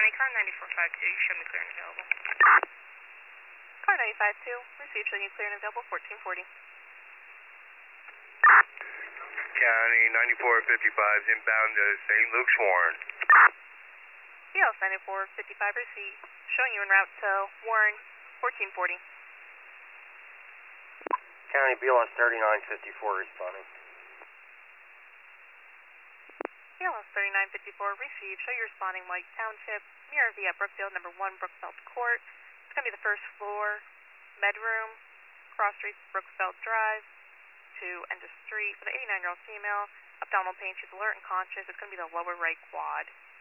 County, car 9452, you show me clear and available. Car 952, received, showing you clear and available, 1440. County 9455 inbound to St. Luke's Warren. ELS 9455, received, showing you en route to Warren, 1440. County BLS 3954 responding. ELS 3954, received, show you responding White Township, mirror via Brookfield, number 1, Brookfield Court. It's going to be the first floor, bedroom, cross streets, Brookfield Drive, to end of street for the 89-year-old female. Abdominal pain, she's alert and conscious. It's going to be the lower right quad.